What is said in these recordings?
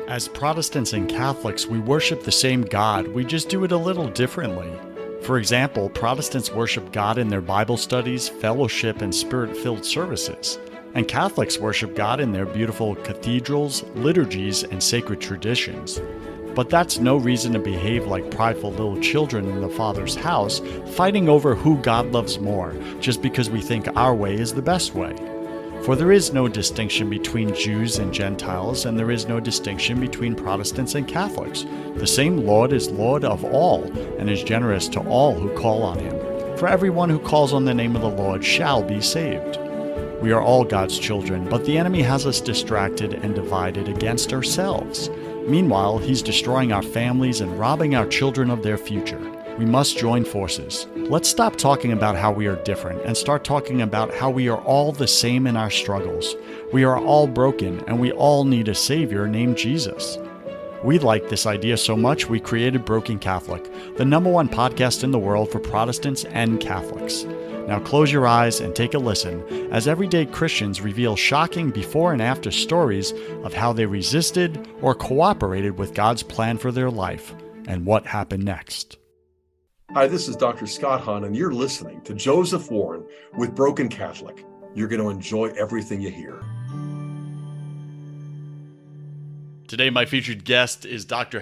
As Protestants and Catholics, we worship the same God, we just do it a little differently. For example, Protestants worship God in their Bible studies, fellowship, and spirit filled services. And Catholics worship God in their beautiful cathedrals, liturgies, and sacred traditions. But that's no reason to behave like prideful little children in the Father's house, fighting over who God loves more, just because we think our way is the best way. For there is no distinction between Jews and Gentiles, and there is no distinction between Protestants and Catholics. The same Lord is Lord of all, and is generous to all who call on him. For everyone who calls on the name of the Lord shall be saved. We are all God's children, but the enemy has us distracted and divided against ourselves. Meanwhile, he's destroying our families and robbing our children of their future. We must join forces. Let's stop talking about how we are different and start talking about how we are all the same in our struggles. We are all broken and we all need a Savior named Jesus. We like this idea so much we created Broken Catholic, the #1 podcast in the world for Protestants and Catholics. Now close your eyes and take a listen as everyday Christians reveal shocking before and after stories of how they resisted or cooperated with God's plan for their life and what happened next. Hi, this is Dr. Scott Hahn, and you're listening to Joseph Warren with Broken Catholic. You're going to enjoy everything you hear. Today, my featured guest is Dr.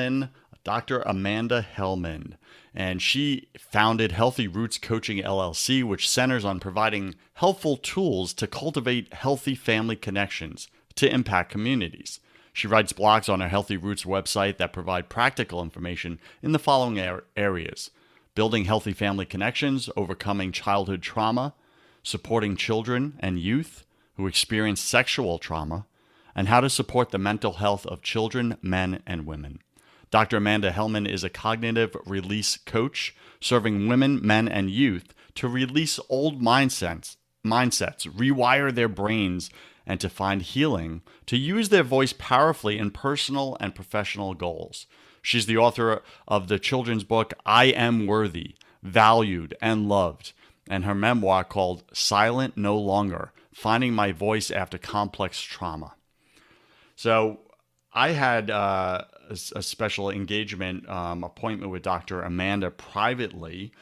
Amanda Hellman, and she founded Healthy Roots Coaching LLC, which centers on providing helpful tools to cultivate healthy family connections to impact communities. She writes blogs on her Healthy Roots website that provide practical information in the following areas: building healthy family connections, overcoming childhood trauma, supporting children and youth who experience sexual trauma, and how to support the mental health of children, men, and women. Dr. Amanda Hellman is a cognitive release coach, serving women, men, and youth to release old mindsets, rewire their brains, and to find healing, to use their voice powerfully in personal and professional goals. She's the author of the children's book, I Am Worthy, Valued, and Loved, and her memoir called Silent No Longer, Finding My Voice After Complex Trauma. So I had a special engagement appointment with Dr. Amanda privately,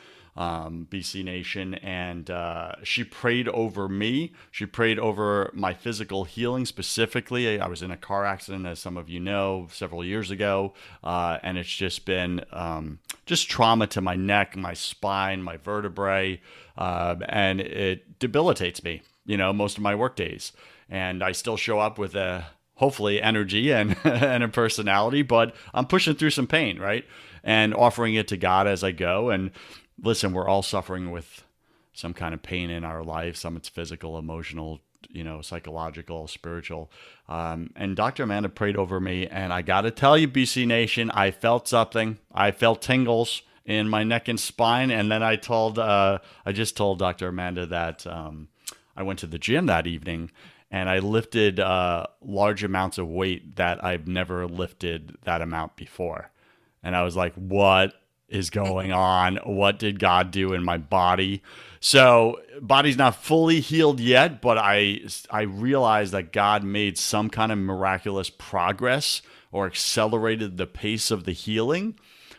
BC Nation, and she prayed over me. She prayed over my physical healing specifically. I was in a car accident, as some of you know, several years ago, and it's just been just trauma to my neck, my spine, my vertebrae, and it debilitates me, most of my work days. And I still show up with hopefully energy and, and a personality, but I'm pushing through some pain, right? And offering it to God as I go. And listen, we're all suffering with some kind of pain in our life. Some it's physical, emotional, psychological, spiritual. And Dr. Amanda prayed over me. And I got to tell you, BC Nation, I felt something. I felt tingles in my neck and spine. And then I just told Dr. Amanda that I went to the gym that evening and I lifted large amounts of weight that I've never lifted that amount before. And I was like, what is going on? What did God do in my body? So body's not fully healed yet, but I realized that God made some kind of miraculous progress or accelerated the pace of the healing.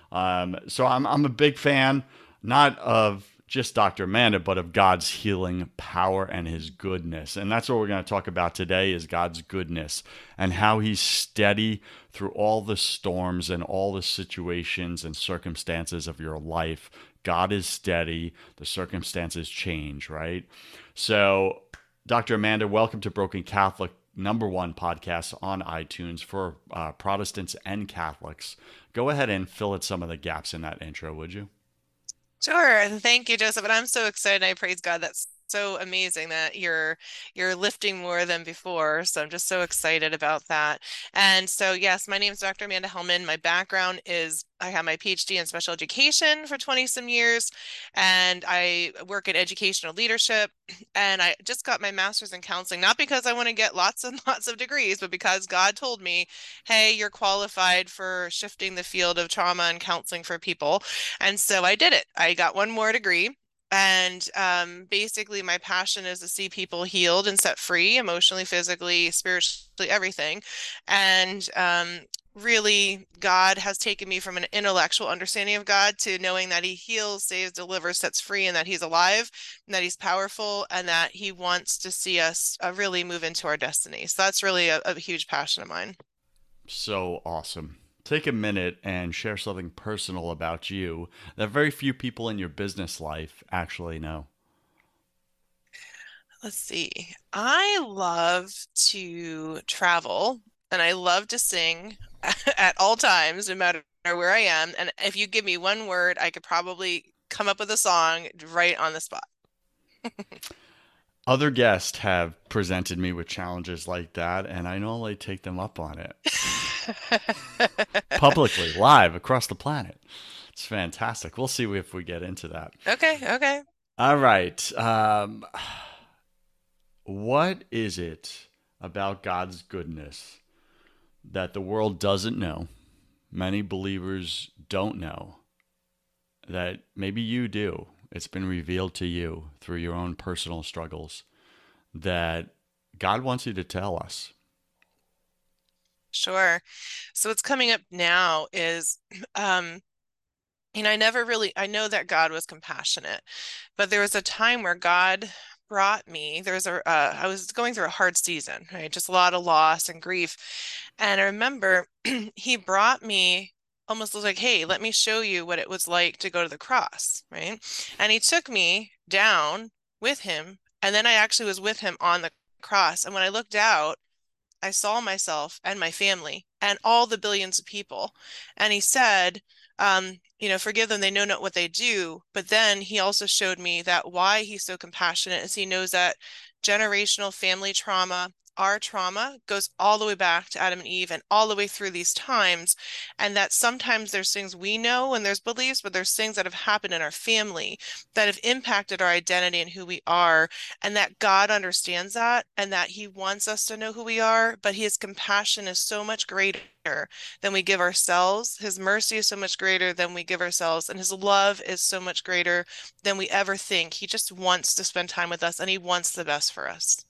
So I'm a big fan, not of just Dr. Amanda, but of God's healing power and his goodness. And that's what we're going to talk about today, is God's goodness and how he's steady through all the storms and all the situations and circumstances of your life. God is steady. The circumstances change, right? So, Dr. Amanda, welcome to Broken Catholic, #1 podcast on iTunes for Protestants and Catholics. Go ahead and fill in some of the gaps in that intro, would you? Sure. Thank you, Joseph. And I'm so excited. I praise God. That's so amazing that you're lifting more than before. So I'm just so excited about that. And so, yes, my name is Dr. Amanda Hellman. My background is I have my PhD in special education for 20 some years, and I work in educational leadership. And I just got my master's in counseling, not because I want to get lots and lots of degrees, but because God told me, hey, you're qualified for shifting the field of trauma and counseling for people. And so I did it. I got one more degree. And basically, my passion is to see people healed and set free emotionally, physically, spiritually, everything. And really, God has taken me from an intellectual understanding of God to knowing that He heals, saves, delivers, sets free, and that He's alive, and that He's powerful, and that He wants to see us really move into our destiny. So that's really a huge passion of mine. So awesome. Take a minute and share something personal about you that very few people in your business life actually know. Let's see. I love to travel and I love to sing at all times, no matter where I am. And if you give me one word, I could probably come up with a song right on the spot. Other guests have presented me with challenges like that, and I normally take them up on it publicly, live across the planet. It's fantastic. We'll see if we get into that. Okay, okay. All right. What is it about God's goodness that the world doesn't know, many believers don't know, that maybe you do? It's been revealed to you through your own personal struggles that God wants you to tell us. Sure. So what's coming up now is um I know that God was compassionate, but there was a time where God brought me, I was going through a hard season, right? Just a lot of loss and grief. And I remember he brought me almost was like, hey, let me show you what it was like to go to the cross, right? And he took me down with him. And then I actually was with him on the cross. And when I looked out, I saw myself and my family and all the billions of people. And he said, forgive them, they know not what they do. But then he also showed me that why he's so compassionate is he knows that generational family trauma, our trauma goes all the way back to Adam and Eve and all the way through these times. And that sometimes there's things we know and there's beliefs, but there's things that have happened in our family that have impacted our identity and who we are, and that God understands that and that He wants us to know who we are, but His compassion is so much greater than we give ourselves. His mercy is so much greater than we give ourselves, and His love is so much greater than we ever think. He just wants to spend time with us and He wants the best for us.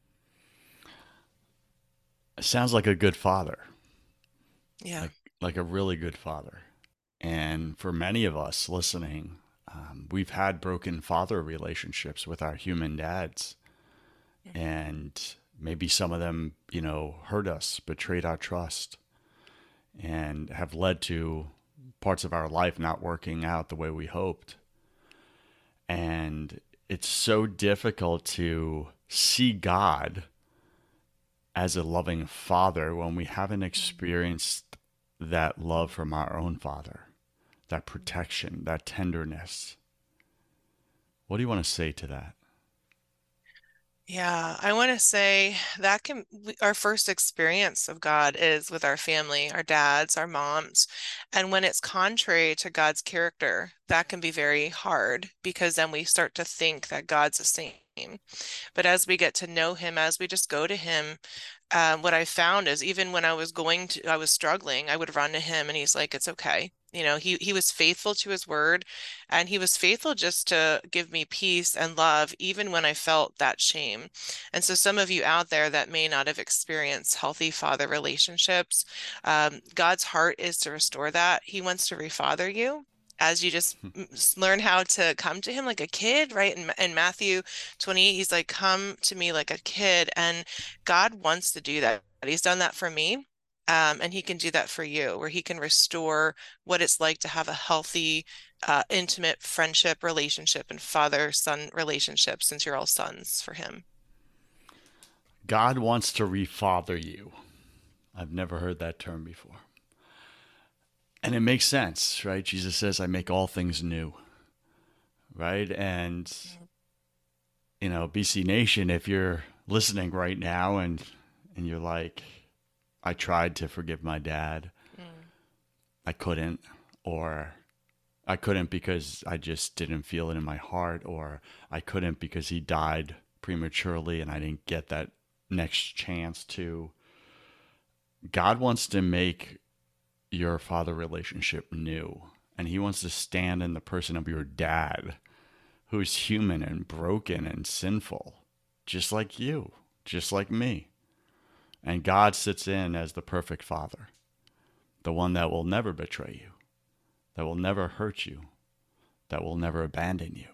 It sounds like a good father, Yeah. like a really good father. And for many of us listening, we've had broken father relationships with our human dads. And maybe some of them, hurt us, betrayed our trust, and have led to parts of our life not working out the way we hoped. And it's so difficult to see God as a loving father when we haven't experienced that love from our own father, that protection, that tenderness. What do you want to say to that? Yeah, I want to say that our first experience of God is with our family, our dads, our moms. And when it's contrary to God's character, that can be very hard because then we start to think that God's the same. But as we get to know Him, as we just go to Him, what I found is even when I was struggling, I would run to Him and He's like, it's okay. He was faithful to His word, and He was faithful just to give me peace and love, even when I felt that shame. And so some of you out there that may not have experienced healthy father relationships, God's heart is to restore that. He wants to refather you as you just learn how to come to Him like a kid, right? In Matthew 28, He's like, come to me like a kid. And God wants to do that. He's done that for me. And He can do that for you, where He can restore what it's like to have a healthy, intimate friendship relationship and father-son relationship, since you're all sons for Him. God wants to refather you. I've never heard that term before. And it makes sense, right? Jesus says, I make all things new, right? And, BC Nation, if you're listening right now and you're like, I tried to forgive my dad, I couldn't, or I couldn't because I just didn't feel it in my heart, or I couldn't because he died prematurely and I didn't get that next chance to. God wants to make your father relationship new, and He wants to stand in the person of your dad who's human and broken and sinful, just like you, just like me. And God sits in as the perfect Father, the one that will never betray you, that will never hurt you, that will never abandon you.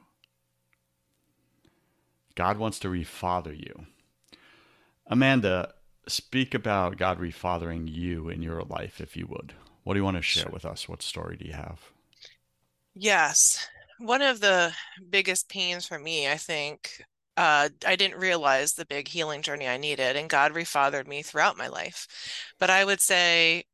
God wants to refather you. Amanda, speak about God refathering you in your life, if you would. What do you want to share with us? What story do you have? Yes. One of the biggest pains for me, I think, I didn't realize the big healing journey I needed, and God refathered me throughout my life. But I would say,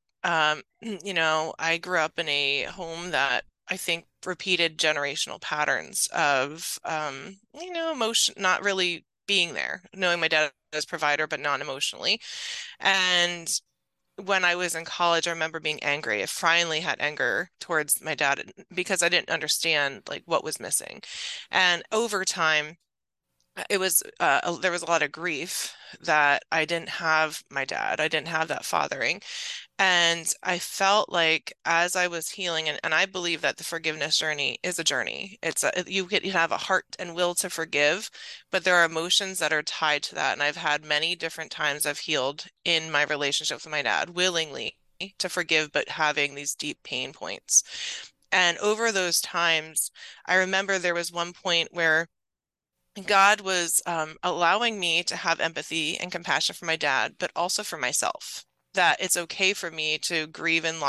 I grew up in a home that I think repeated generational patterns of, emotion, not really being there, knowing my dad as provider, but not emotionally. And when I was in college, I remember being angry. I finally had anger towards my dad because I didn't understand like what was missing. And over time, it was there was a lot of grief that I didn't have my dad. I didn't have that fathering. And I felt like as I was healing, and I believe that the forgiveness journey is a journey. You have a heart and will to forgive, but there are emotions that are tied to that. And I've had many different times I've healed in my relationship with my dad willingly to forgive, but having these deep pain points. And over those times, I remember there was one point where God was allowing me to have empathy and compassion for my dad, but also for myself. That it's okay for me to grieve and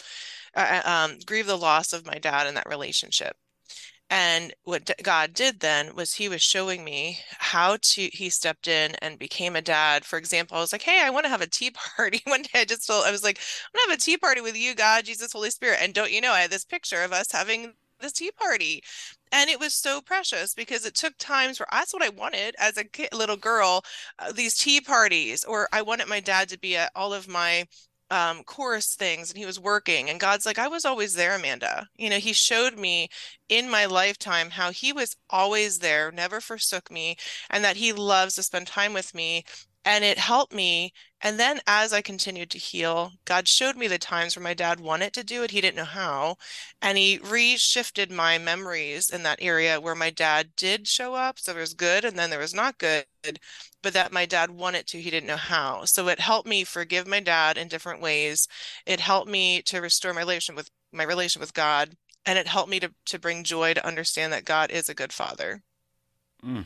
grieve the loss of my dad in that relationship. And what God did then was he was showing me he stepped in and became a dad. For example, I was like, hey, I want to have a tea party. One day I was like, I'm gonna have a tea party with you, God, Jesus, Holy Spirit. And don't you know, I had this picture of us having this tea party. And it was so precious because it took times where that's what I wanted as a little girl, these tea parties, or I wanted my dad to be at all of my chorus things and he was working. And God's like, I was always there, Amanda. He showed me in my lifetime how he was always there, never forsook me, and that he loves to spend time with me. And it helped me. And then as I continued to heal, God showed me the times where my dad wanted to do it. He didn't know how. And he reshifted my memories in that area where my dad did show up. So there was good and then there was not good, but that my dad wanted to, he didn't know how. So it helped me forgive my dad in different ways. It helped me to restore my relation with God. And it helped me to bring joy to understand that God is a good father. Mm.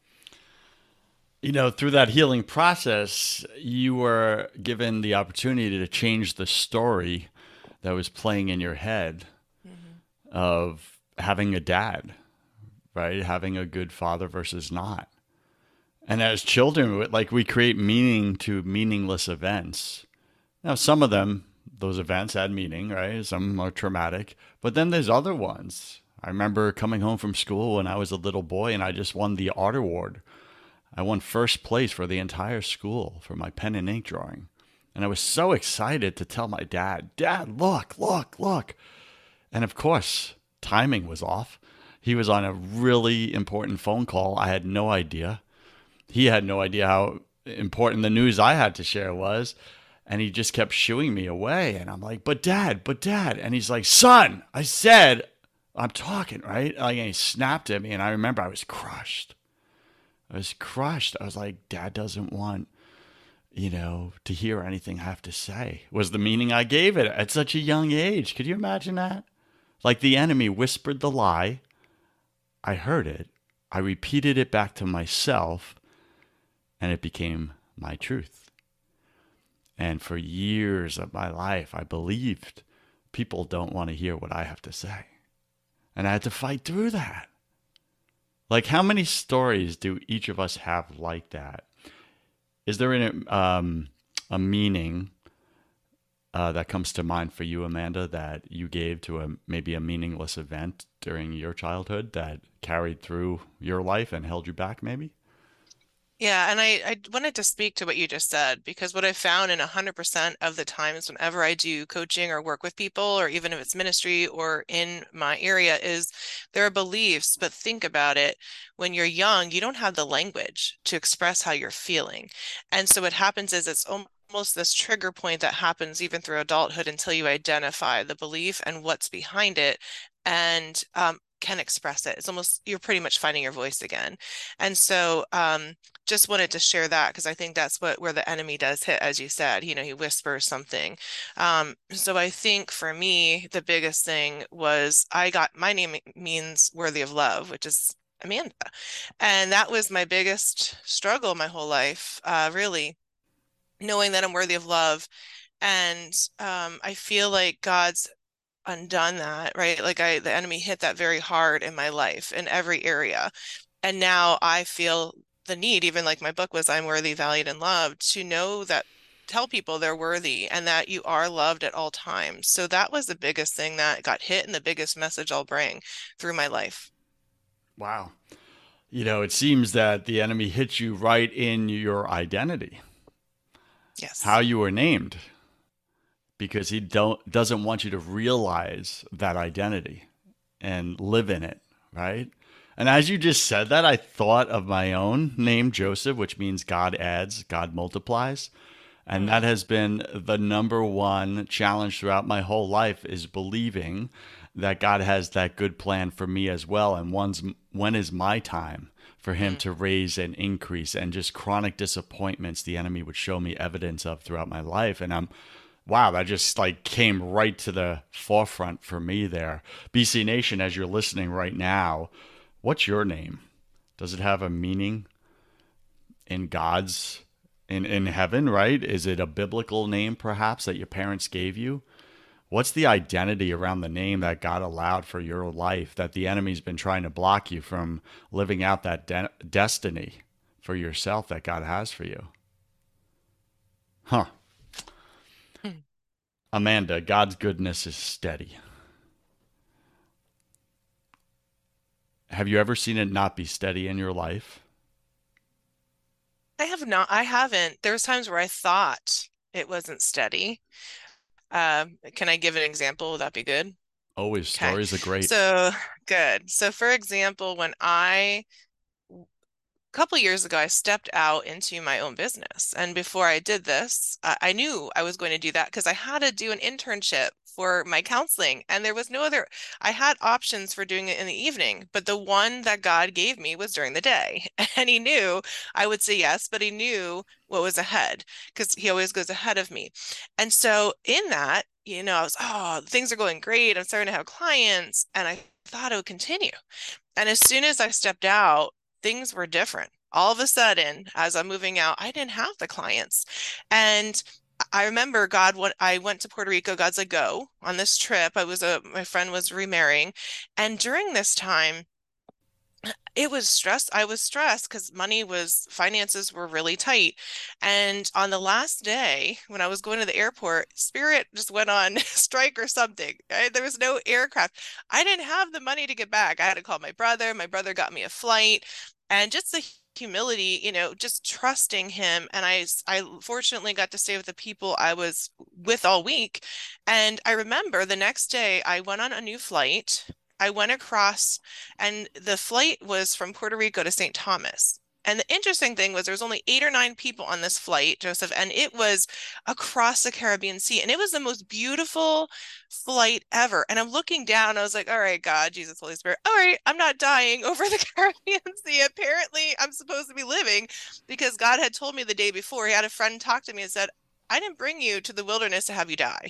Through that healing process, you were given the opportunity to change the story that was playing in your head of having a dad, right? Having a good father versus not. And as children, like we create meaning to meaningless events. Now, some of them, those events had meaning, right? Some are traumatic, but then there's other ones. I remember coming home from school when I was a little boy and I just won the art award. I won first place for the entire school for my pen and ink drawing. And I was so excited to tell my dad, Dad, look, look, look. And of course, timing was off. He was on a really important phone call. I had no idea. He had no idea how important the news I had to share was. And he just kept shooing me away. And I'm like, but dad. And he's like, son, I said, I'm talking, right? Like, and he snapped at me. And I remember I was crushed. I was like, Dad doesn't want, to hear anything I have to say, was the meaning I gave it at such a young age. Could you imagine that? Like the enemy whispered the lie. I heard it. I repeated it back to myself, and it became my truth. And for years of my life, I believed people don't want to hear what I have to say. And I had to fight through that. Like, how many stories do each of us have like that? Is there a meaning that comes to mind for you, Amanda, that you gave to maybe a meaningless event during your childhood that carried through your life and held you back, maybe? Yeah, and I wanted to speak to what you just said because what I found in 100% of the times whenever I do coaching or work with people, or even if it's ministry or in my area, is there are beliefs, but think about it. When you're young, you don't have the language to express how you're feeling. And so what happens is it's almost this trigger point that happens even through adulthood until you identify the belief and what's behind it. And can express it. It's almost, you're pretty much finding your voice again. And so just wanted to share that because I think that's where the enemy does hit, as you said, he whispers something. So I think for me, the biggest thing was my name means worthy of love, which is Amanda. And that was my biggest struggle my whole life, really, knowing that I'm worthy of love. And I feel like God's undone that, right? Like the enemy hit that very hard in my life in every area. And now I feel the need, even like my book was I'm worthy, valued, and loved, to know that tell people they're worthy and that you are loved at all times. So that was the biggest thing that got hit and the biggest message I'll bring through my life. Wow. It seems that the enemy hits you right in your identity, how Yes. you were named, because he doesn't want you to realize that identity and live in it, right? And as you just said that, I thought of my own name, Joseph, which means God adds, God multiplies. And that Mm, has been the number one challenge throughout my whole life, is believing that God has that good plan for me as well. And when is my time for him mm, to raise and increase, and just chronic disappointments the enemy would show me evidence of throughout my life. And wow, that just like came right to the forefront for me there. BC Nation, as you're listening right now, what's your name? Does it have a meaning in God's in heaven, right? Is it a biblical name perhaps that your parents gave you? What's the identity around the name that God allowed for your life that the enemy's been trying to block you from living out that destiny for yourself that God has for you? Huh. mm. Amanda, God's goodness is steady. Have you ever seen it not be steady in your life? I have not, I haven't. There's times where I thought it wasn't steady. Can I give an example? Would that be good? Always, Okay. stories are great. So good. So for example, when a couple years ago, I stepped out into my own business. And before I did this, I knew I was going to do that because I had to do an internship for my counseling. And there was no other, I had options for doing it in the evening, but the one that God gave me was during the day. And he knew I would say yes, but he knew what was ahead because he always goes ahead of me. And so in that, I was, oh, things are going great. I'm starting to have clients. And I thought it would continue. And as soon as I stepped out, things were different. All of a sudden, as I'm moving out, I didn't have the clients. And I remember when I went to Puerto Rico, God's like, go on this trip. My friend was remarrying. And during this time, it was stress. I was stressed because finances were really tight. And on the last day, when I was going to the airport, Spirit just went on strike or something. Right? There was no aircraft. I didn't have the money to get back. I had to call my brother. My brother got me a flight, and just the humility, just trusting him. And I fortunately got to stay with the people I was with all week. And I remember the next day I went on a new flight. I went across, and the flight was from Puerto Rico to St. Thomas. And the interesting thing was there was only 8 or 9 people on this flight, Joseph, and it was across the Caribbean Sea. And it was the most beautiful flight ever. And I'm looking down, I was like, all right, God, Jesus, Holy Spirit, all right, I'm not dying over the Caribbean Sea. Apparently, I'm supposed to be living because God had told me the day before. He had a friend talk to me and said, I didn't bring you to the wilderness to have you die.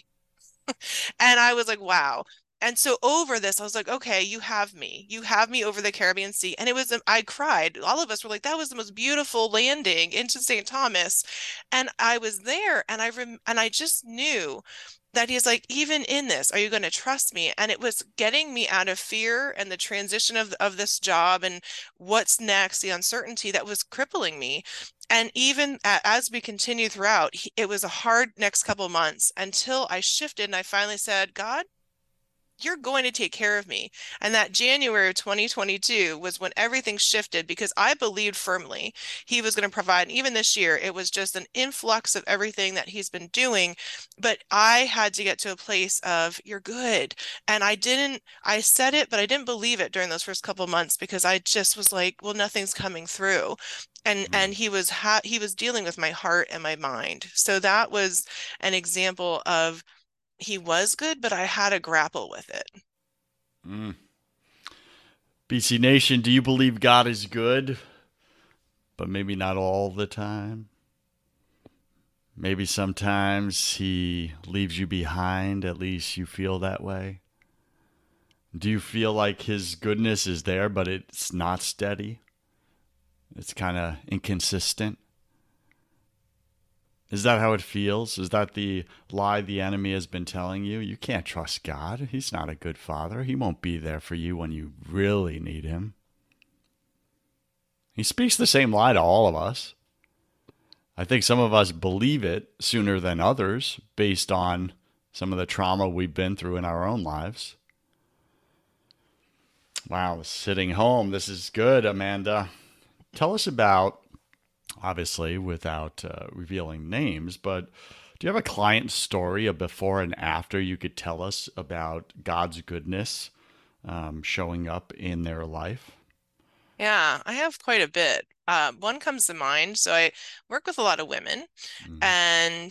And I was like, wow. And so over this, I was like, okay, you have me. You have me over the Caribbean Sea. And I cried. All of us were like, that was the most beautiful landing into St. Thomas. And I was there and I just knew that he's like, even in this, are you going to trust me? And it was getting me out of fear and the transition of this job and what's next, the uncertainty that was crippling me. And even as we continue throughout, it was a hard next couple of months until I shifted and I finally said, God, you're going to take care of me. And that January of 2022 was when everything shifted because I believed firmly he was going to provide. And even this year, it was just an influx of everything that he's been doing. But I had to get to a place of, you're good. And I said it, but I didn't believe it during those first couple of months because I just was like, well, nothing's coming through. And Mm. he was dealing with my heart and my mind. So that was an example of he was good, but I had to grapple with it. Mm. BC Nation, do you believe God is good, but maybe not all the time? Maybe sometimes he leaves you behind, at least you feel that way. Do you feel like his goodness is there, but it's not steady? It's kind of inconsistent? Is that how it feels? Is that the lie the enemy has been telling you? You can't trust God. He's not a good father. He won't be there for you when you really need him. He speaks the same lie to all of us. I think some of us believe it sooner than others based on some of the trauma we've been through in our own lives. Wow, sitting home. This is good, Amanda. Tell us about, obviously, without revealing names, but do you have a client story, a before and after you could tell us about God's goodness showing up in their life? Yeah, I have quite a bit. One comes to mind. So I work with a lot of women, Mm-hmm. and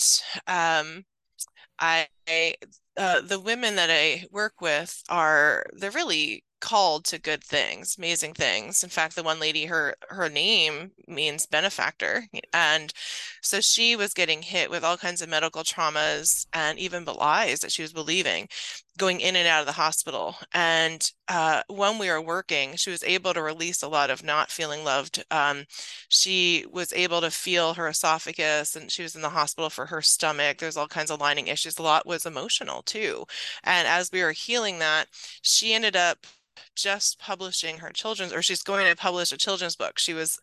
I the women that I work with they're really called to good things, amazing things. In fact, the one lady, her name means benefactor. And so she was getting hit with all kinds of medical traumas and even lies that she was believing going in and out of the hospital. And when we were working, she was able to release a lot of not feeling loved. She was able to feel her esophagus, and she was in the hospital for her stomach. There's all kinds of lining issues. A lot was emotional too. And as we were healing that, she ended up just publishing her children's, or she's going to publish a children's book.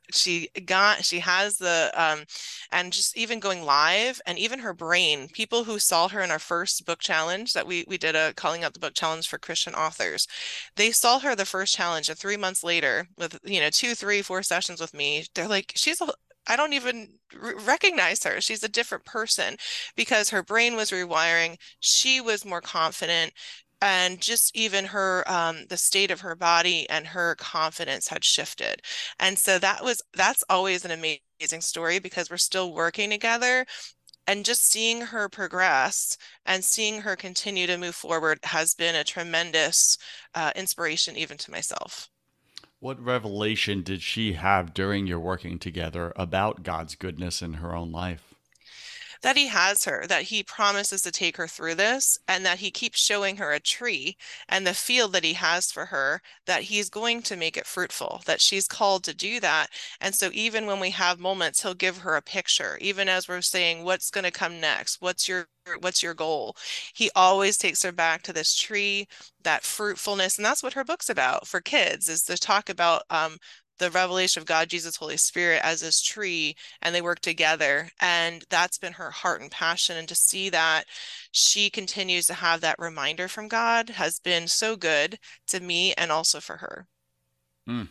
She has and just even going live, and even her brain, people who saw her in our first book challenge that we did, a calling out the book challenge for Christian authors. They saw her the first challenge, and 3 months later, with 2, 3, 4 sessions with me, they're like, I don't even recognize her. She's a different person because her brain was rewiring. She was more confident, and just even the state of her body and her confidence had shifted. And so that's always an amazing story because we're still working together, and just seeing her progress and seeing her continue to move forward has been a tremendous inspiration even to myself. What revelation did she have during your working together about God's goodness in her own life? That he has her, that he promises to take her through this, and that he keeps showing her a tree and the field that he has for her, that he's going to make it fruitful, that she's called to do that. And so even when we have moments, he'll give her a picture, even as we're saying, what's going to come next? What's your goal? He always takes her back to this tree, that fruitfulness. And that's what her book's about for kids, is to talk about the revelation of God, Jesus, Holy Spirit as this tree, and they work together. And that's been her heart and passion. And to see that she continues to have that reminder from God has been so good to me and also for her. Mm,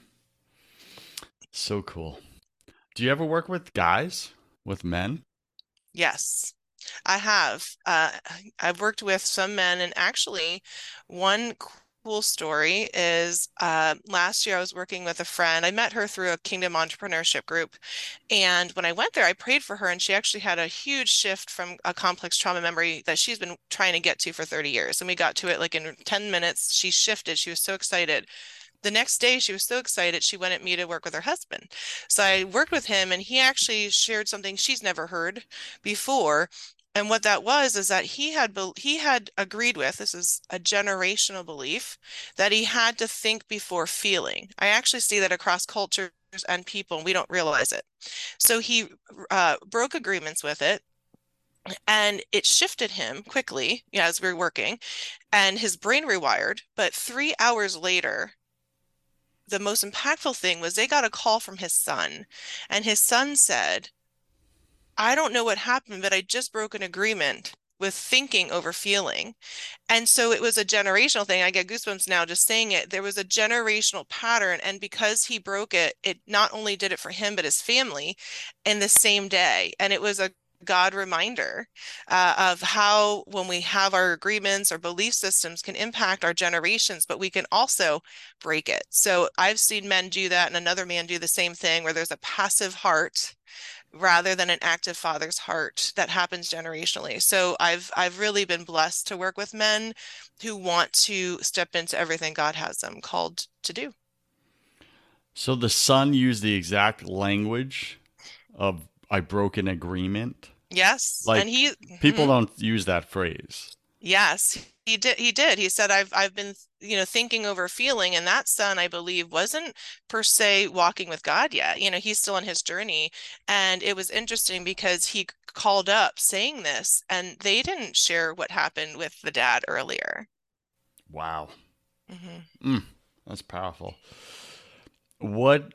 so cool. Do you ever work with guys, with men? Yes. I have. I've worked with some men, and actually, one cool story is last year I was working with a friend. I met her through a Kingdom entrepreneurship group. And when I went there, I prayed for her, and she actually had a huge shift from a complex trauma memory that she's been trying to get to for 30 years. And we got to it like in 10 minutes. She shifted. She was so excited. The next day, she was so excited, she wanted me to work with her husband. So I worked with him, and he actually shared something she's never heard before. And what that was is that he had agreed with, this is a generational belief, that he had to think before feeling. I actually see that across cultures and people, and we don't realize it. So he broke agreements with it, and it shifted him quickly, as we were working, and his brain rewired. But 3 hours later, the most impactful thing was they got a call from his son, and his son said, I don't know what happened, but I just broke an agreement with thinking over feeling. And so it was a generational thing. I get goosebumps now just saying it. There was a generational pattern. And because he broke it, it not only did it for him, but his family in the same day. And it was a God reminder of how, when we have our agreements or belief systems, can impact our generations, but we can also break it. So I've seen men do that, and another man do the same thing, where there's a passive heart rather than an active father's heart that happens generationally. So I've really been blessed to work with men who want to step into everything God has them called to do. So the son used the exact language of I broke an agreement. Yes. And Like he, people mhm. don't use that phrase. Yes, he did. He did. He said, I've been, thinking over feeling, and that son, I believe, wasn't per se walking with God yet. He's still on his journey. And it was interesting because he called up saying this, and they didn't share what happened with the dad earlier. Wow. Hmm. Mm, that's powerful. What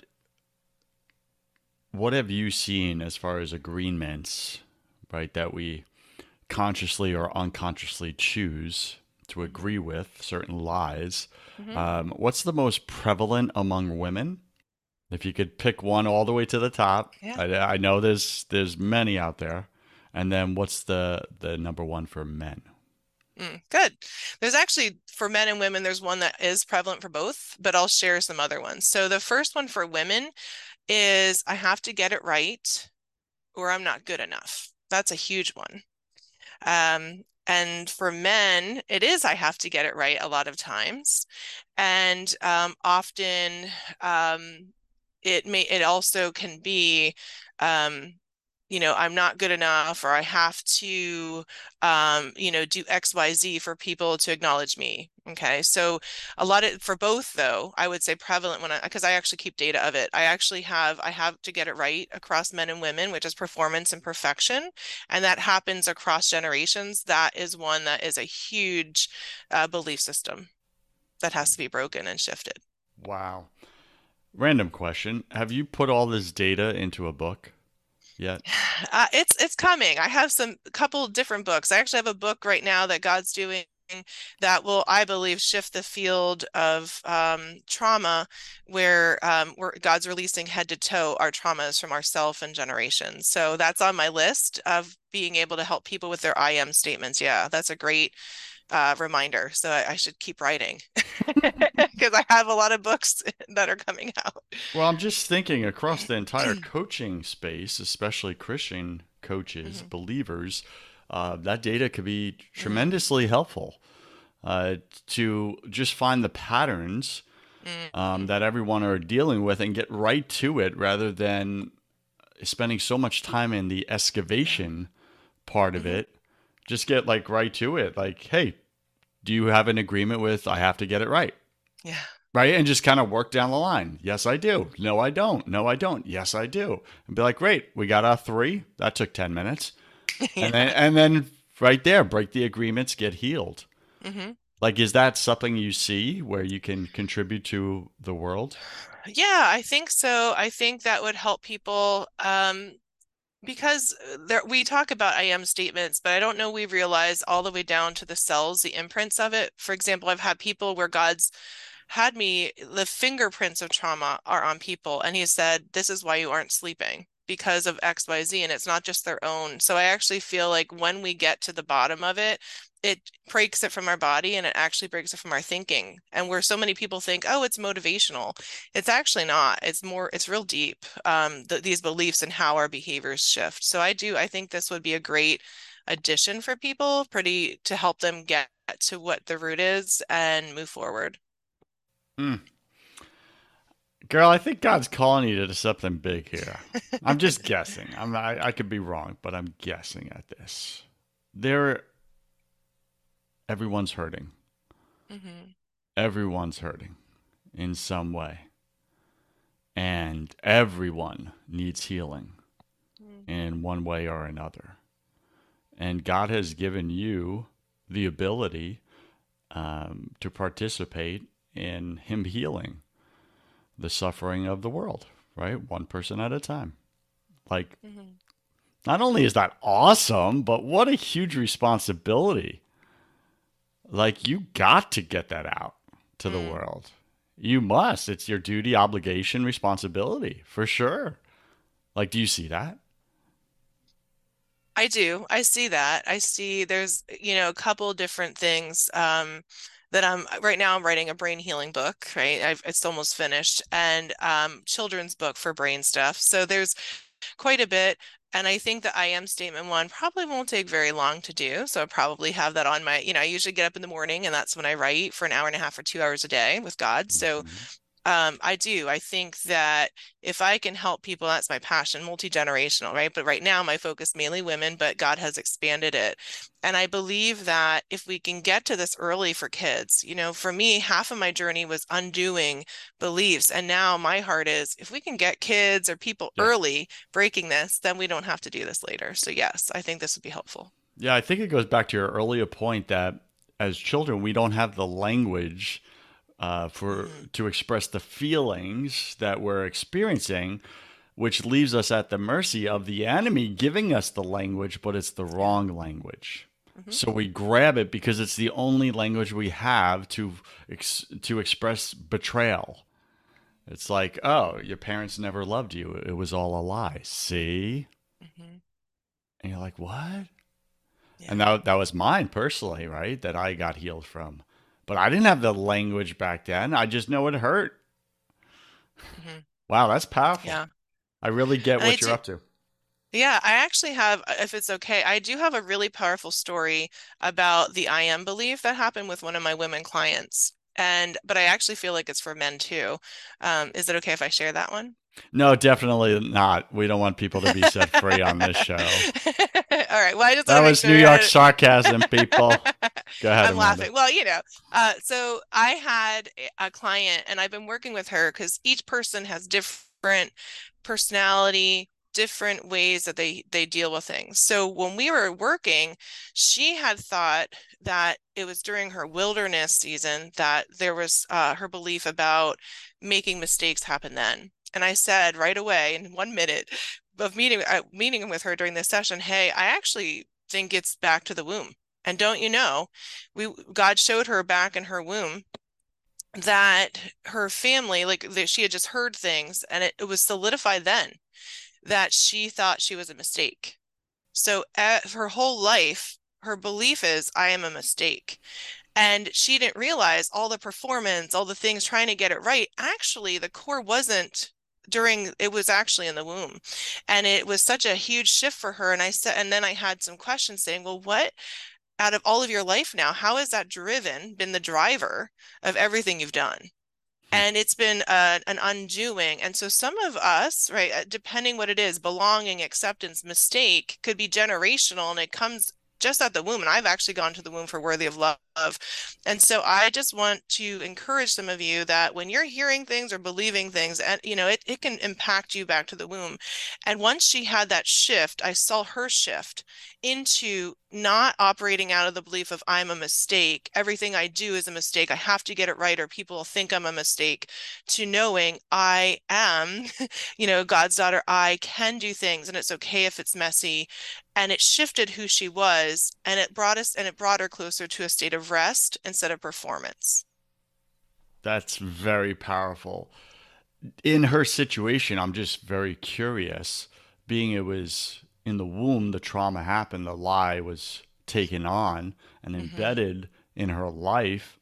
what have you seen as far as agreements, right, that we consciously or unconsciously choose to agree with certain lies? Hmm. What's the most prevalent among women? If you could pick one all the way to the top, Yeah. I know there's many out there, and then what's the number one for men? Good. There's actually, for men and women, there's one that is prevalent for both, but I'll share some other ones. So the first one for women is I have to get it right or I'm not good enough. That's a huge one. And for men, it is I have to get it right a lot of times. And often it also can be um, I'm not good enough, or I have to, do XYZ for people to acknowledge me. Okay. So a lot of, for both though, I would say prevalent because I actually keep data of it. I have to get it right across men and women, which is performance and perfection. And that happens across generations. That is one that is a huge belief system that has to be broken and shifted. Wow. Random question. Have you put all this data into a book yet? It's coming. I have some couple different books. I actually have a book right now that God's doing that will, I believe, shift the field of trauma, where God's releasing head to toe our traumas from ourself and generations. So that's on my list of being able to help people with their I am statements. Yeah, that's a great reminder. So I should keep writing because I have a lot of books that are coming out. Well, I'm just thinking across the entire coaching space, especially Christian coaches, Mhm. believers, that data could be Mhm. tremendously helpful to just find the patterns Mhm. that everyone are dealing with and get right to it rather than spending so much time in the Yeah. excavation part of Mhm. it. Just get like right to it. Like, hey, do you have an agreement with I have to get it right? Yeah. Right. And just kind of work down the line. Yes, I do. No, I don't. No, I don't. Yes, I do. And be like, great, we got our three. That took 10 minutes. And then Yeah. right there, break the agreements, get healed. Hmm. Like, is that something you see where you can contribute to the world? Yeah, I think so. I think that would help people because we talk about I am statements, but I don't know we realize all the way down to the cells, the imprints of it. For example, I've had people where God's had me, the fingerprints of trauma are on people, and he said, "This is why you aren't sleeping." Because of XYZ, and it's not just their own. So I actually feel like when we get to the bottom of it, it breaks it from our body and it actually breaks it from our thinking. And where so many people think, oh, it's motivational, it's actually not. It's more, it's real deep, these beliefs and how our behaviors shift. So I think this would be a great addition for people, pretty to help them get to what the root is and move forward. Mm. Girl, I think God's calling you to something big here. I'm just guessing. I could be wrong, but I'm guessing at this. There, everyone's hurting. Hmm. Everyone's hurting in some way. And everyone needs healing in one way or another. And God has given you the ability to participate in Him healing the suffering of the world, right? One person at a time. Like, Hmm. not only is that awesome, but what a huge responsibility. Like, you got to get that out to the Mm. world. You must. It's your duty, obligation, responsibility for sure. Like, do you see that? I do. I see that. I see there's, a couple different things that right now I'm writing a brain healing book, right? It's almost finished and children's book for brain stuff. So there's quite a bit. And I think the I am statement one probably won't take very long to do. So I'll probably have that on my, I usually get up in the morning and that's when I write for an hour and a half or 2 hours a day with God. So Mhm. I do. I think that if I can help people, that's my passion, multi-generational, right? But right now, my focus mainly women, but God has expanded it. And I believe that if we can get to this early for kids, for me, half of my journey was undoing beliefs. And now my heart is if we can get kids or people Yeah. early breaking this, then we don't have to do this later. So, yes, I think this would be helpful. Yeah, I think it goes back to your earlier point that as children, we don't have the language for Mhm. to express the feelings that we're experiencing, which leaves us at the mercy of the enemy giving us the language, but it's the Yeah. wrong language. Hmm. So we grab it because it's the only language we have to express betrayal. It's like, oh, your parents never loved you. It was all a lie. See? Hmm. And you're like, what? And Yeah. that was mine personally, right? That I got healed from. But I didn't have the language back then. I just know it hurt. Hmm. Wow, that's powerful. Yeah. I really get And I what you're do. up to. Yeah, I actually have, if it's okay, I do have a really powerful story about the I am belief that happened with one of my women clients. But I actually feel like it's for men too. Is it okay if I share that one? No, definitely not. We don't want people to be set free on this show. All right. Well, I just want That to make was sure. New York sarcasm, people. Go ahead, I'm Amanda. laughing. Well, so I had a client and I've been working with her because each person has different personality, different ways that they deal with things. So when we were working, she had thought that it was during her wilderness season that there was her belief about making mistakes happen then. And I said right away in 1 minute of meeting with her during this session, hey, I actually think it's back to the womb. And don't you know, God showed her back in her womb that her family, like that she had just heard things, and it was solidified then that she thought she was a mistake. So her whole life, her belief is, I am a mistake. And she didn't realize all the performance, all the things trying to get it right. Actually, the core wasn't during, it was actually in the womb. And it was such a huge shift for her. And I said, and then I had some questions saying, well, what out of all of your life now, how has that been the driver of everything you've done? And it's been an undoing. And so some of us, right, depending what it is, belonging, acceptance, mistake could be generational and it comes just at the womb. And I've actually gone to the womb for worthy of love. And so I just want to encourage some of you that when you're hearing things or believing things, and it can impact you back to the womb. And once she had that shift, I saw her shift into not operating out of the belief of I'm a mistake. Everything I do is a mistake. I have to get it right or people will think I'm a mistake, to knowing I am, God's daughter. I can do things and it's okay if it's messy. And it shifted who she was and it brought her closer to a state of rest instead of performance. That's very powerful. In her situation, I'm just very curious. Being it was in the womb, the trauma happened, the lie was taken on and Hmm. embedded in her life.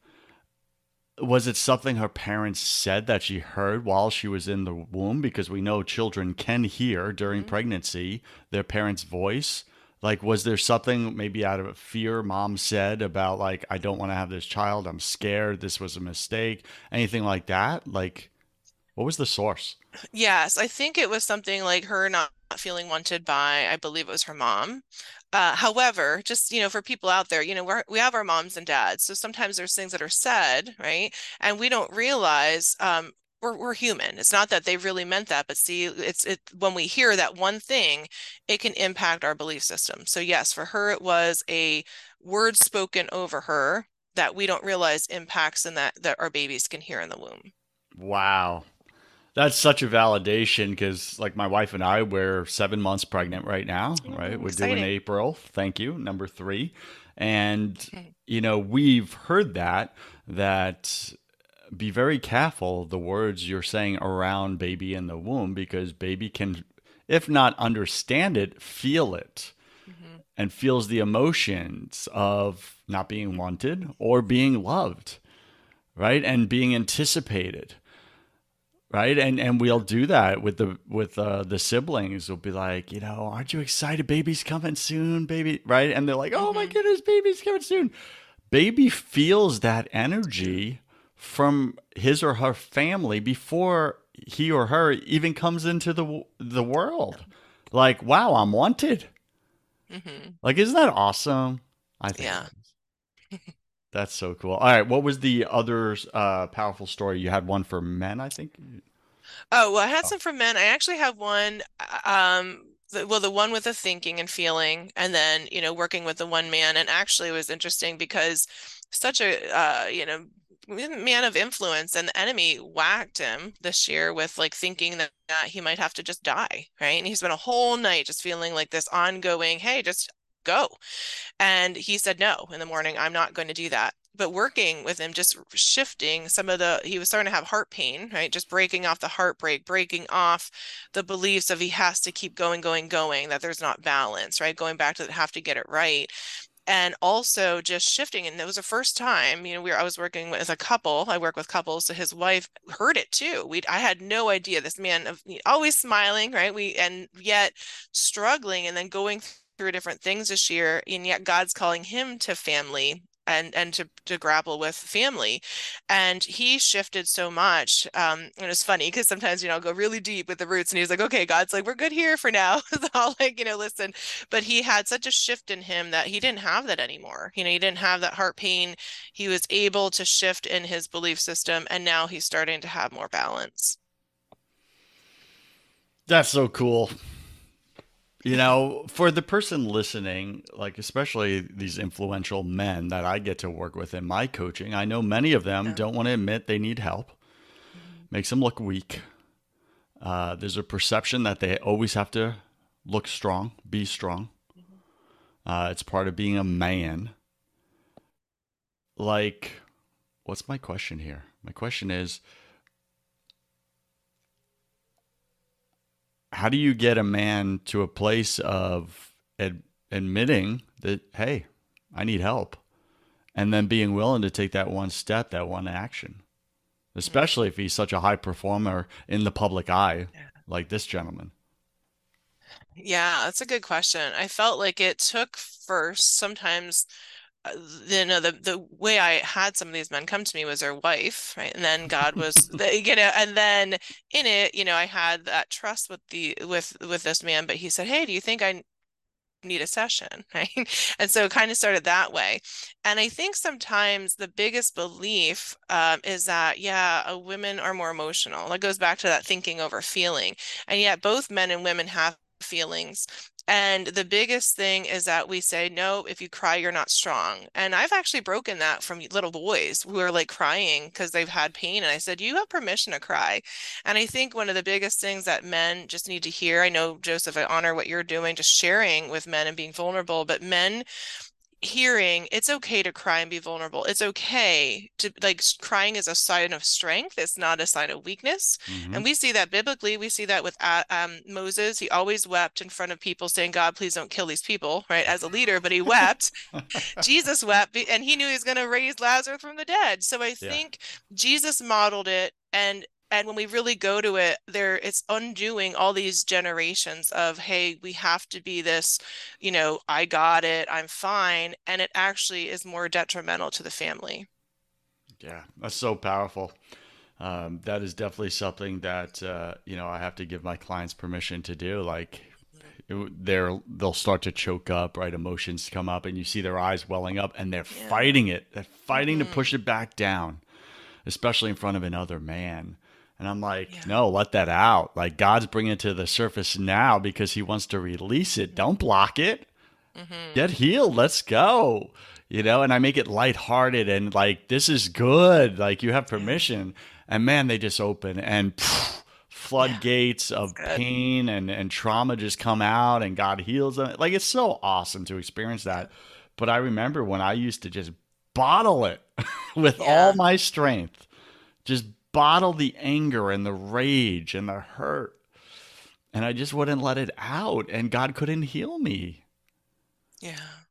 Was it something her parents said that she heard while she was in the womb? Because we know children can hear during Hmm. pregnancy their parents' voice. Like, was there something maybe out of fear mom said about, like, I don't want to have this child, I'm scared, this was a mistake, anything like that? Like, what was the source? Yes, I think it was something like her not feeling wanted by, I believe it was her mom. However, just, for people out there, we have our moms and dads. So sometimes there's things that are said, right? And we don't realize we're human. It's not that they really meant that, but see, when we hear that one thing, it can impact our belief system. So yes, for her, it was a word spoken over her that we don't realize impacts and that our babies can hear in the womb. Wow. That's such a validation because, like, my wife and I, we're 7 months pregnant right now, right? We're doing Exciting. April. Thank you. Number three. And, we've heard that be very careful of the words you're saying around baby in the womb because baby can, if not understand it, feel it Mhm. and feels the emotions of not being wanted or being loved, right? And being anticipated, right? And we'll do that with the siblings. We'll be like, aren't you excited? Baby's coming soon, baby, right? And they're like, oh my Mhm. goodness, baby's coming soon. Baby feels that energy from his or her family before he or her even comes into the world. Like, wow, I'm wanted. Hmm. Like, isn't that awesome? I think it Yeah. is. That's so cool. All right, what was the other powerful story? You had one for men, I think. Oh, well, I had Oh, some for men. I actually have one, the one with the thinking and feeling, and then, working with the one man. And actually, it was interesting because such a, man of influence, and the enemy whacked him this year with like thinking that he might have to just die, right? And he spent a whole night just feeling like this ongoing, hey, just go. And he said, no, in the morning, I'm not going to do that. But working with him, just shifting he was starting to have heart pain, right? Just breaking off the heartbreak, breaking off the beliefs of he has to keep going, going, going, that there's not balance, right? Going back to that, have to get it right. And also just shifting. And it was the first time, I was working with a couple. I work with couples. So his wife heard it too. I had no idea. This man always smiling, right? And yet struggling and then going through different things this year. And yet God's calling him to family and to grapple with family. And he shifted so much. And it's funny because sometimes, I'll go really deep with the roots and he's like, okay, God's like, we're good here for now. So I'll like, listen, but he had such a shift in him that he didn't have that anymore. He didn't have that heart pain. He was able to shift in his belief system, and now he's starting to have more balance. that's so cool. For the person listening, like especially these influential men that I get to work with in my coaching, I know many of them Yeah. don't want to admit they need help. Mhm. Makes them look weak. There's a perception that they always have to look strong, be strong. Mhm. It's part of being a man. Like, what's my question here? My question is, how do you get a man to a place of admitting that, hey, I need help, and then being willing to take that one step, that one action, Mhm. especially if he's such a high performer in the public eye, Yeah. like this gentleman? Yeah, that's a good question. I felt like it took first sometimes uh, the way I had some of these men come to me was their wife, right? And then God was and then in it, I had that trust with the with this man, but he said, "Hey, do you think I need a session?" Right? And so it kind of started that way. And I think sometimes the biggest belief is that, yeah, women are more emotional. That goes back to that thinking over feeling. And yet both men and women have feelings. And the biggest thing is that we say, no, if you cry, you're not strong. And I've actually broken that from little boys who are like crying because they've had pain. And I said, you have permission to cry. And I think one of the biggest things that men just need to hear, I know, Joseph, I honor what you're doing, just sharing with men and being vulnerable, but men hearing it's okay to cry and be vulnerable. It's okay to like crying is a sign of strength. It's not a sign of weakness. Mm-hmm. And we see that biblically. We see that with Moses. He always wept in front of people saying, God, please don't kill these people, right? As a leader, but he wept. Jesus wept and he knew he was going to raise Lazarus from the dead. So I Yeah. think Jesus modeled it, and when we really go to it, it's undoing all these generations of, hey, we have to be this, I got it, I'm fine, and it actually is more detrimental to the family. Yeah, that's so powerful. That is definitely something that I have to give my clients permission to do. Like, they'll start to choke up, right? Emotions come up, and you see their eyes welling up, and they're Yeah. fighting it. They're fighting to Hmm. push it back down, especially in front of another man. And I'm like, Yeah. no, let that out. Like, God's bringing it to the surface now because He wants to release it. Don't block it. Get Hmm. healed. Let's go. And I make it lighthearted and like, this is good. Like, you have Yeah. permission. And man, they just open and Yeah. floodgates It's of good. pain and trauma just come out and God heals them. Like, it's so awesome to experience Yeah. that. But I remember when I used to just bottle it with all Yeah. my strength, just bottle the anger and the rage and the hurt. And I just wouldn't let it out. And God couldn't heal me. Yeah.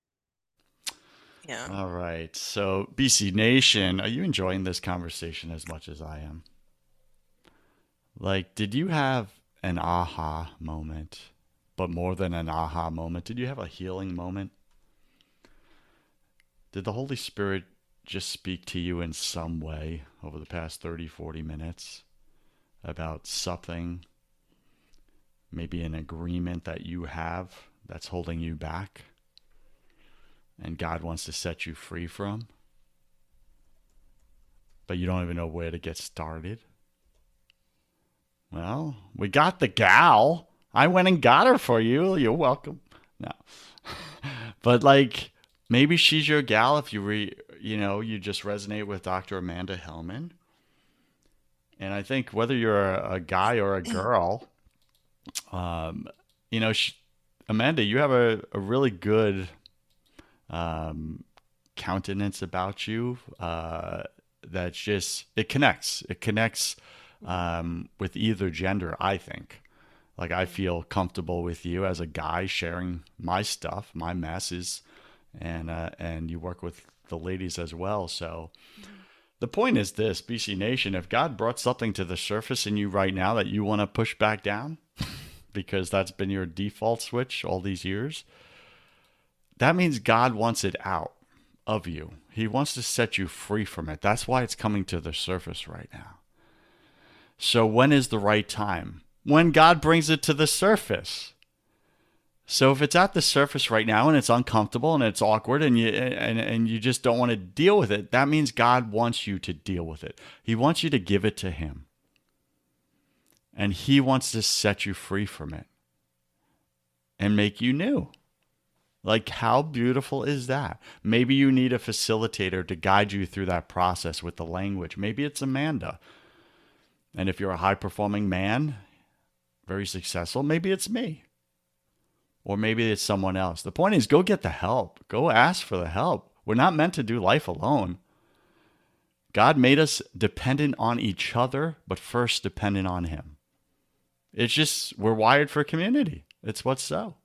Yeah. All right. So, BC Nation, are you enjoying this conversation as much as I am? Like, did you have an aha moment? But more than an aha moment, did you have a healing moment? Did the Holy Spirit just speak to you in some way over the past 30, 40 minutes about something, maybe an agreement that you have that's holding you back and God wants to set you free from, but you don't even know where to get started? Well, we got the gal. I went and got her for you. You're welcome. No. But like, maybe she's your gal if you just resonate with Dr. Amanda Hellman. And I think whether you're a guy or a girl, Amanda, you have a really good countenance about you that's just, it connects. It connects with either gender, I think. Like, I feel comfortable with you as a guy sharing my stuff, my messes, and you work with the ladies as well. So the point is this, BC Nation, if God brought something to the surface in you right now that you want to push back down because that's been your default switch all these years, that means God wants it out of you. He wants to set you free from it. That's why it's coming to the surface right now. So when is the right time? When God brings it to the surface. So if it's at the surface right now and it's uncomfortable and it's awkward and you just don't want to deal with it, that means God wants you to deal with it. He wants you to give it to him. And he wants to set you free from it and make you new. Like, how beautiful is that? Maybe you need a facilitator to guide you through that process with the language. Maybe it's Amanda. And if you're a high-performing man, very successful, maybe it's me. Or maybe it's someone else. The point is, go get the help. Go ask for the help. We're not meant to do life alone. God made us dependent on each other, but first dependent on him. It's just, we're wired for community. It's what's so.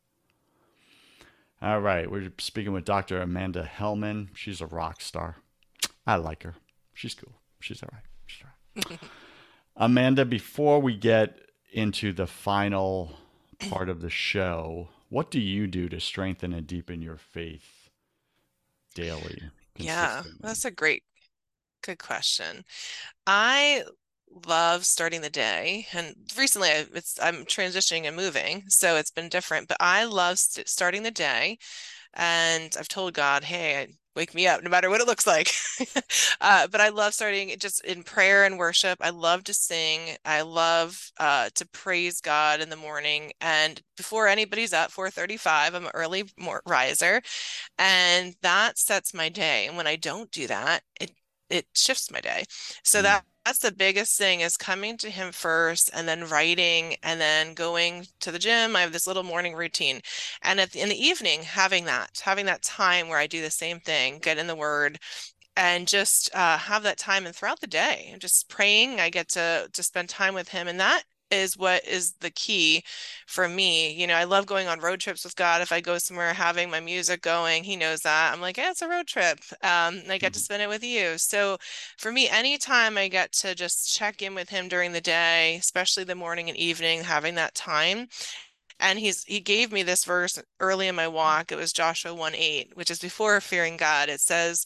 All right, we're speaking with Dr. Amanda Hellman. She's a rock star. I like her. She's cool. She's all right. She's all right. Amanda, before we get into the final part of the show, what do you do to strengthen and deepen your faith daily? Yeah, that's a good question. I love starting the day, and recently I'm transitioning and moving, so it's been different, but I love starting the day, and I've told God, hey, wake me up no matter what it looks like. But I love starting just in prayer and worship. I love to sing. I love to praise God in the morning, and before anybody's up, 4:35, I'm an early riser, and that sets my day. And when I don't do that, it shifts my day. So that's the biggest thing, is coming to him first and then writing and then going to the gym. I have this little morning routine. And in the evening, having that time where I do the same thing, get in the word, and just have that time. And throughout the day, I'm just praying. I get to spend time with him. And that is what is the key for me. You know, I love going on road trips with God. If I go somewhere, having my music going, he knows that. I'm like, yeah, it's a road trip. And I get to spend it with you. So for me, anytime I get to just check in with him during the day, especially the morning and evening, having that time. And he gave me this verse early in my walk. It was Joshua 1:8, which is before fearing God. It says,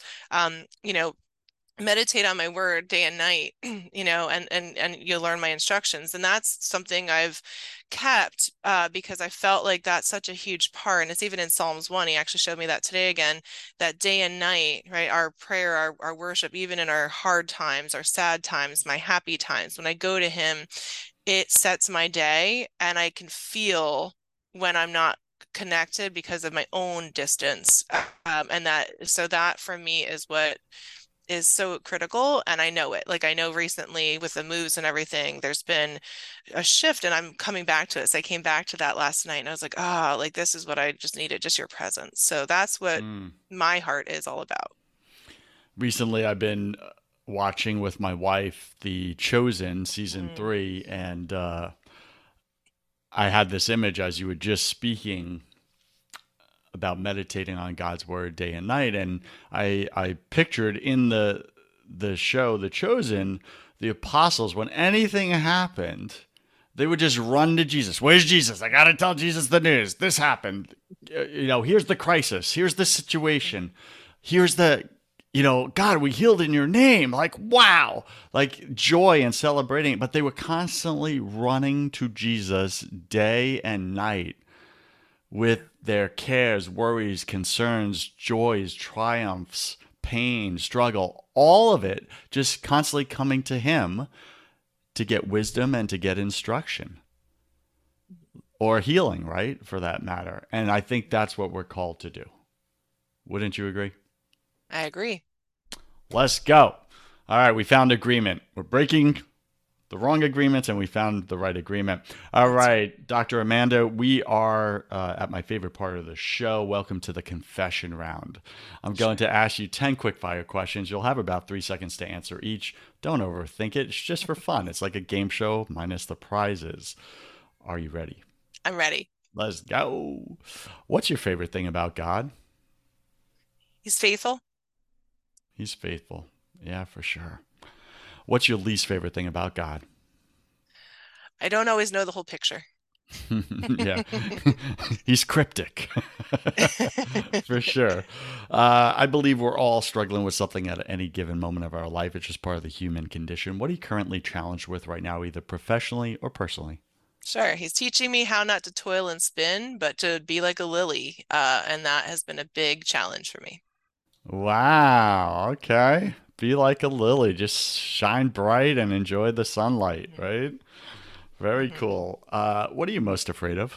meditate on my word day and night, and you'll learn my instructions. And that's something I've kept because I felt like that's such a huge part. And it's even in Psalms 1. He actually showed me that today again, that day and night, right? Our prayer, our worship, even in our hard times, our sad times, my happy times, when I go to him, it sets my day, and I can feel when I'm not connected because of my own distance. And that for me is what is so critical. And I know it. Like, I know recently with the moves and everything, there's been a shift, and I'm coming back to it. So I came back to that last night, and I was like, like, this is what I just needed, just your presence. So that's what my heart is all about. Recently, I've been watching with my wife The Chosen season 3, and I had this image as you were just speaking about meditating on God's word day and night, and I pictured in the show The Chosen, the apostles, when anything happened, they would just run to Jesus. Where's Jesus? I gotta tell Jesus the news. This happened. Here's the crisis. Here's the situation. Here's the God, we healed in your name. Like, wow, like joy and celebrating. But they were constantly running to Jesus day and night with their cares, worries, concerns, joys, triumphs, pain, struggle, all of it just constantly coming to him to get wisdom and to get instruction or healing, right? For that matter. And I think that's what we're called to do. Wouldn't you agree? I agree. Let's go. All right, we found agreement. We're breaking the wrong agreements and we found the right agreement. All right, Dr. Amanda, we are at my favorite part of the show. Welcome to the confession round. I'm going to ask you 10 quick fire questions. You'll have about 3 seconds to answer each. Don't overthink it. It's just for fun. It's like a game show minus the prizes. Are you ready? I'm ready. Let's go. What's your favorite thing about God? He's faithful. He's faithful. Yeah, for sure. What's your least favorite thing about God? I don't always know the whole picture. Yeah, he's cryptic. For sure. I believe we're all struggling with something at any given moment of our life. It's just part of the human condition. What are you currently challenged with right now, either professionally or personally? Sure. He's teaching me how not to toil and spin, but to be like a lily. And that has been a big challenge for me. Wow. Okay. Be like a lily. Just shine bright and enjoy the sunlight, right? Very Mhm. cool. What are you most afraid of?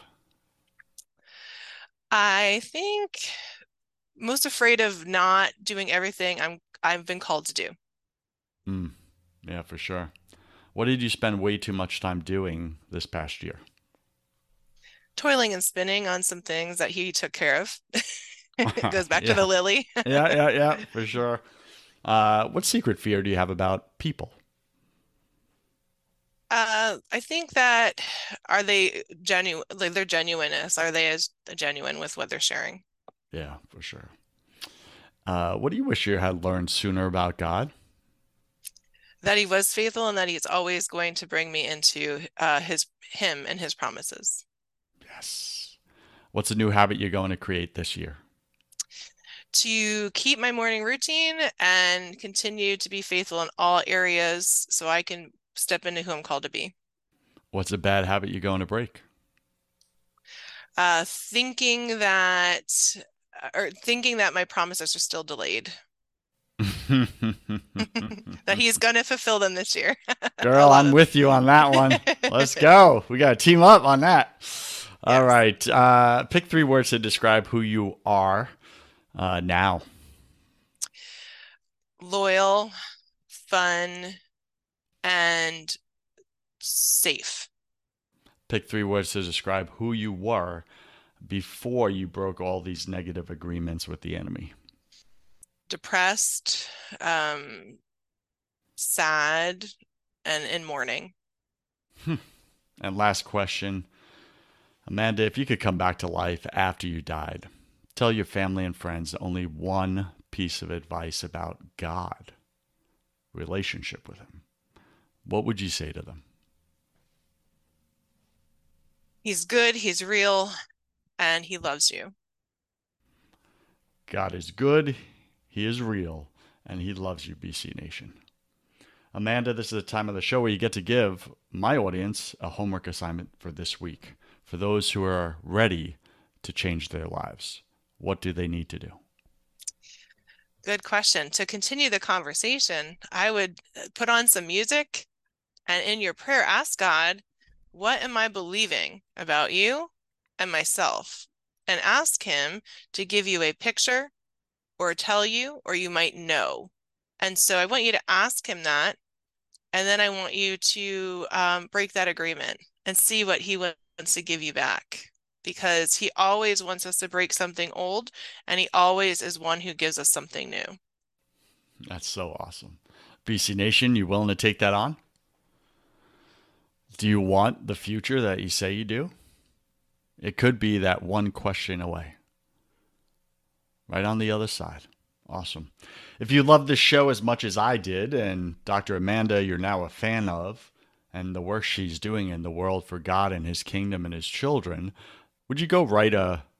I think most afraid of not doing everything I've been called to do. Mm, yeah, for sure. What did you spend way too much time doing this past year? Toiling and spinning on some things that he took care of. It goes back to Yeah. the lily. Yeah, for sure. What secret fear do you have about people? I think that are they genuine, like their genuineness, are they as genuine with what they're sharing? Yeah, for sure. What do you wish you had learned sooner about God? That he was faithful and that he's always going to bring me into him and his promises. Yes. What's a new habit you're going to create this year? To keep my morning routine and continue to be faithful in all areas so I can step into who I'm called to be. What's a bad habit you're going to break? Thinking that or thinking that my promises are still delayed, that he's going to fulfill them this year. A Girl, lot I'm of them. with you on that one. Let's go. We got to team up on that. All Yes. right. Pick 3 words to describe who you are now. Loyal, fun, and safe. Pick 3 words to describe who you were before you broke all these negative agreements with the enemy. Depressed, sad, and in mourning. And last question, Amanda, if you could come back to life after you died, tell your family and friends only one piece of advice about God, relationship with Him. What would you say to them? He's good, he's real, and he loves you. God is good, He is real, and He loves you, BC Nation. Amanda, this is the time of the show where you get to give my audience a homework assignment for this week. For those who are ready to change their lives, what do they need to do? Good question. To continue the conversation, I would put on some music and in your prayer, ask God, what am I believing about you and myself? And ask Him to give you a picture or tell you, or you might know. And so I want you to ask Him that. And then I want you to break that agreement and see what He wants to give you back. Because He always wants us to break something old, and He always is one who gives us something new. That's so awesome. BC Nation, you willing to take that on? Do you want the future that you say you do? It could be that one question away. Right on the other side. Awesome. If you love this show as much as I did, and Dr. Amanda, you're now a fan of, and the work she's doing in the world for God and His kingdom and His children, would you go write a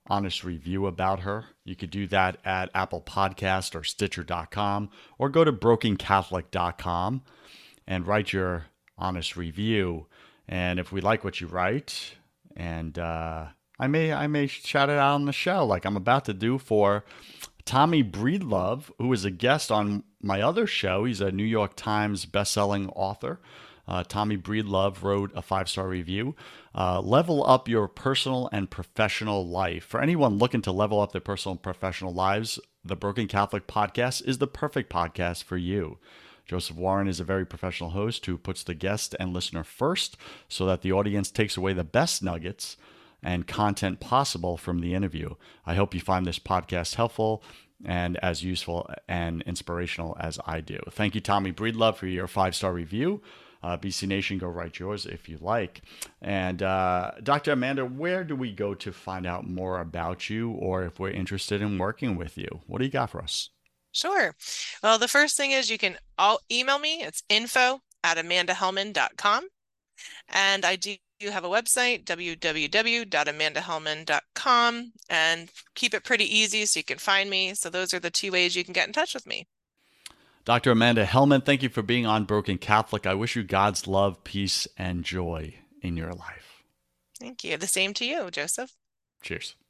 honest review about her. You could do that at Apple Podcast or Stitcher.com, or go to brokencatholic.com and write your honest review. And if we like what you write, and I may shout it out on the show, like I'm about to do for Tommy Breedlove, who is a guest on my other show. He's a New York Times bestselling author. Tommy Breedlove wrote a 5-star review. Level up your personal and professional life. For anyone looking to level up their personal and professional lives, the Broken Catholic Podcast is the perfect podcast for you. Joseph Warren is a very professional host who puts the guest and listener first so that the audience takes away the best nuggets and content possible from the interview. I hope you find this podcast helpful and as useful and inspirational as I do. Thank you, Tommy Breedlove, for your 5-star review. BC Nation, go write yours if you like. And Dr. Amanda, where do we go to find out more about you, or if we're interested in working with you? What do you got for us? Sure. Well, the first thing is you can all email me. It's info@amandahellman.com. And I do have a website, www.amandahellman.com, and keep it pretty easy so you can find me. So those are the 2 ways you can get in touch with me. Dr. Amanda Hellman, thank you for being on Broken Catholic. I wish you God's love, peace, and joy in your life. Thank you. The same to you, Joseph. Cheers.